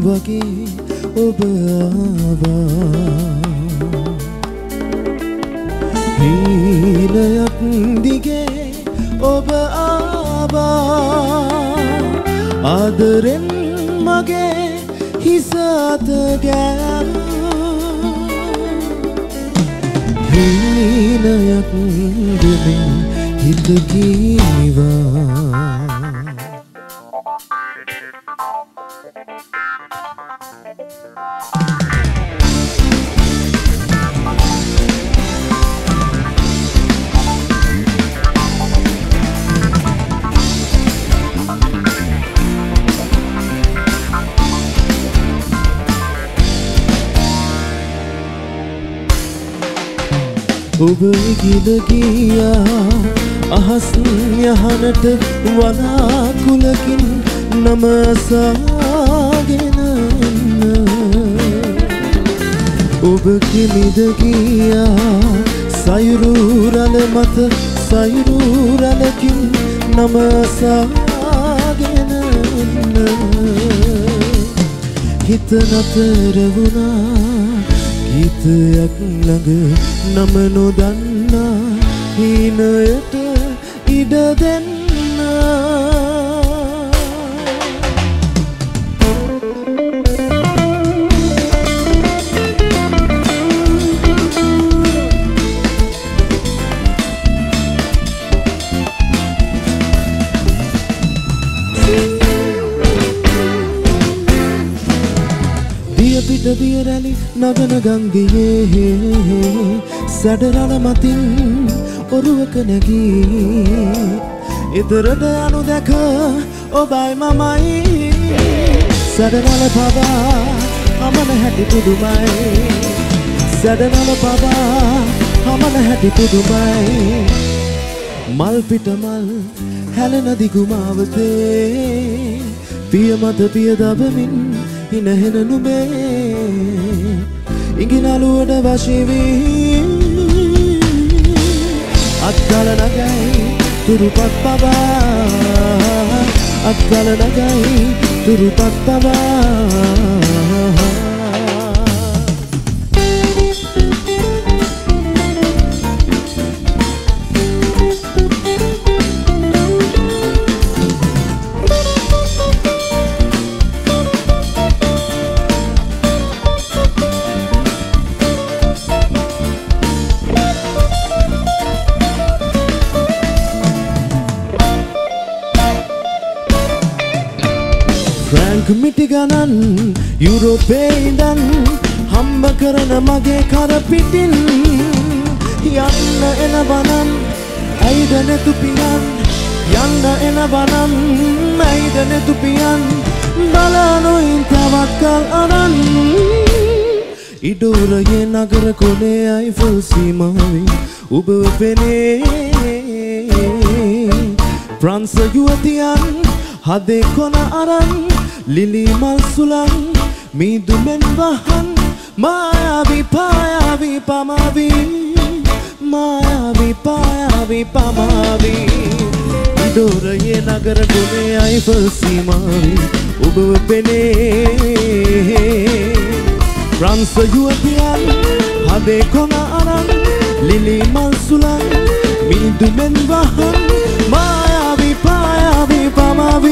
වගේ ඔබ ආවා හීනයක් දිගේ ඔබ ආවා ආදරෙන් මගේ හිස අත ගෑවා හීනයක් දෙමින් හිත කීවා ඔබ ඉගිල ගියා අහස් යහනට වලාකුලකින් නම අසාගෙන ඔබ කිමිද ගියා සයුරු රළ මත සයුරු රළකින් නම අසාගෙන හිත නතර වුණා ගීතයක් ළඟ නම නොදන්නා හීනයට ඉඩ දෙන්න පිට දිය රැලි නගන ගංගයේ සැඩරල මතින් ඔරුවක නැගී ඉදරට යනු දැක ඔබයි මමයි සැඩරල පවා අමන හැටි පුදුමයි සැඩරල පවා අමන හැටි පුදුමයි මල් පිට මල් හැලෙන දිගුමාවතේ පිය මත පිය දබමින් හිනහෙන නුඹේ ඉඟිනලුවට වශී වී අත්ගල නගයි තුරුපත් පවා අත්ගල නගයි තුරුපත් පවා ෆ්‍රැන්ක් මිටි ගණන් යුරෝපේ ඉඳන් හම්බ කරන මගේ කර පිටින් යන්න එනවනම් ඇයිද නැතු පියන් යන්න එනවනම් ඇයිද නැතු පියන් බලනොයින් තවත් කල් අරන් ඉඩෝරයේ නගර කොනේ අයිෆල් සීමාවේ ඔබ පෙනේ ප්‍රංශ යුවතියන් හදේ කොන අරන් ලිලි මල් සුලන් මීදුමෙන් වහන් මායාවී පායාවී පමාවී මායාවී පායාවී පමාවී ඉඩෝරයේ නගර ගොනේ අයිෆල් සීමාවේ ඔබව පෙනේ ප්‍රංශ යුවතියන් හදේ කොන අරන් ලිලි මල් සුලන් මීදුමෙන් වහන් මායාවී පායාවී පමාවී